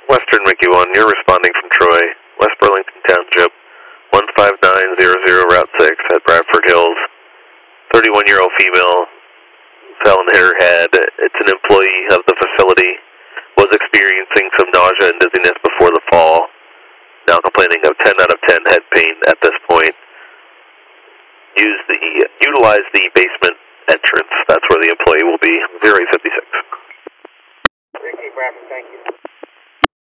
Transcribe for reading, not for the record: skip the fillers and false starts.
Western Mickey 1, you're responding from Troy, West Burlington Township, 15900 Route 6 at Bradford Hills. 31-year-old female fell and hit her head. It's an employee of the facility. Was experiencing some nausea and dizziness before the fall. Now complaining of 10 out of 10 head pain at this point. Utilize the basement entrance. That's where the employee will be. 0856. Ricky Bradford, thank you.